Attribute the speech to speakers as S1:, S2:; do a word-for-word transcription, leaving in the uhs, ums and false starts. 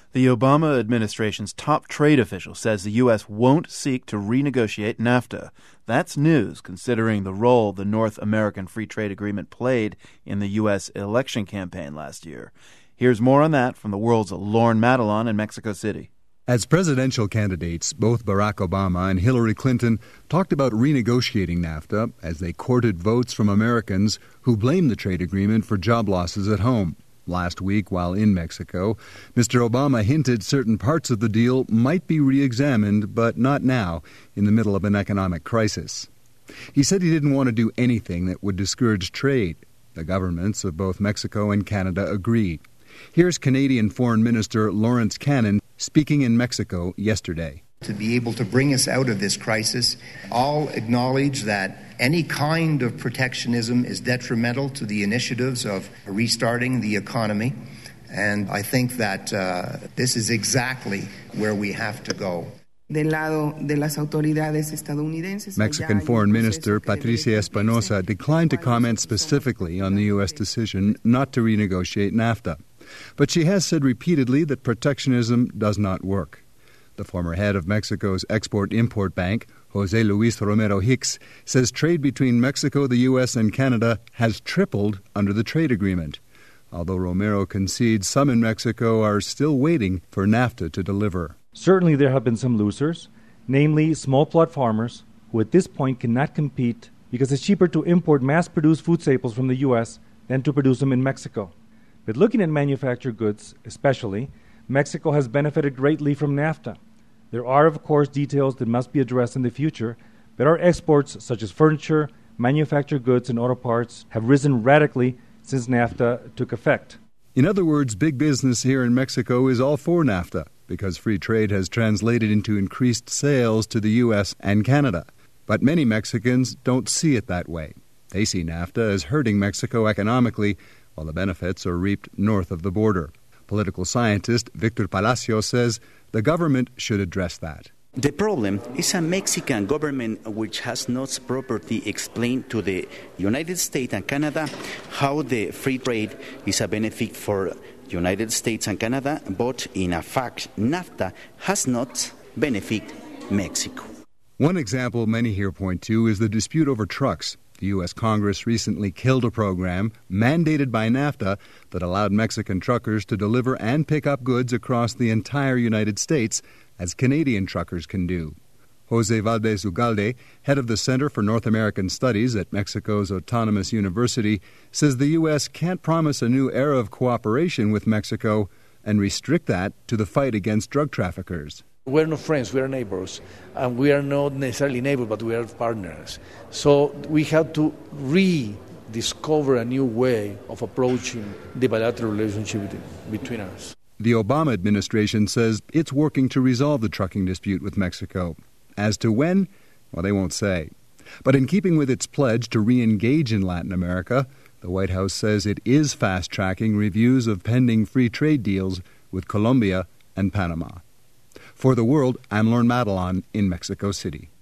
S1: The Obama administration's top trade official says the U S won't seek to renegotiate NAFTA. That's news, considering the role the North American Free Trade Agreement played in the U S election campaign last year. Here's more on that from the world's Lorne Madelon in Mexico City.
S2: As presidential candidates, both Barack Obama and Hillary Clinton talked about renegotiating NAFTA as they courted votes from Americans who blamed the trade agreement for job losses at home. Last week, while in Mexico, Mister Obama hinted certain parts of the deal might be re-examined, but not now, in the middle of an economic crisis. He said he didn't want to do anything that would discourage trade. The governments of both Mexico and Canada agreed. Here's Canadian Foreign Minister Lawrence Cannon speaking in Mexico yesterday.
S3: To be able to bring us out of this crisis, all acknowledge that any kind of protectionism is detrimental to the initiatives of restarting the economy. And I think that uh, this is exactly where we have to go.
S2: Mexican Foreign Minister Patricia Espinosa declined to comment specifically on the U S decision not to renegotiate NAFTA. But she has said repeatedly that protectionism does not work. The former head of Mexico's Export-Import Bank, José Luis Romero Hicks, says trade between Mexico, the U S, and Canada has tripled under the trade agreement. Although Romero concedes some in Mexico are still waiting for NAFTA to deliver.
S4: Certainly there have been some losers, namely small plot farmers, who at this point cannot compete because it's cheaper to import mass-produced food staples from the U S than to produce them in Mexico. But looking at manufactured goods, especially, Mexico has benefited greatly from NAFTA. There are, of course, details that must be addressed in the future, but our exports, such as furniture, manufactured goods, and auto parts, have risen radically since NAFTA took effect.
S2: In other words, big business here in Mexico is all for NAFTA, because free trade has translated into increased sales to the U S and Canada. But many Mexicans don't see it that way. They see NAFTA as hurting Mexico economically, while the benefits are reaped north of the border. Political scientist Victor Palacio says the government should address that.
S5: The problem is a Mexican government which has not properly explained to the United States and Canada how the free trade is a benefit for the United States and Canada, but in a fact, NAFTA has not benefited Mexico.
S2: One example many here point to is the dispute over trucks. The U S Congress recently killed a program mandated by NAFTA that allowed Mexican truckers to deliver and pick up goods across the entire United States, as Canadian truckers can do. Jose Valdez Ugalde, head of the Center for North American Studies at Mexico's Autonomous University, says the U S can't promise a new era of cooperation with Mexico and restrict that to the fight against drug traffickers.
S6: We're not friends, we are neighbors. And we are not necessarily neighbors, but we are partners. So we have to rediscover a new way of approaching the bilateral relationship between us.
S2: The Obama administration says it's working to resolve the trucking dispute with Mexico. As to when, well, they won't say. But in keeping with its pledge to re-engage in Latin America, the White House says it is fast-tracking reviews of pending free trade deals with Colombia and Panama. For The World, I'm Lorne Madelon in Mexico City.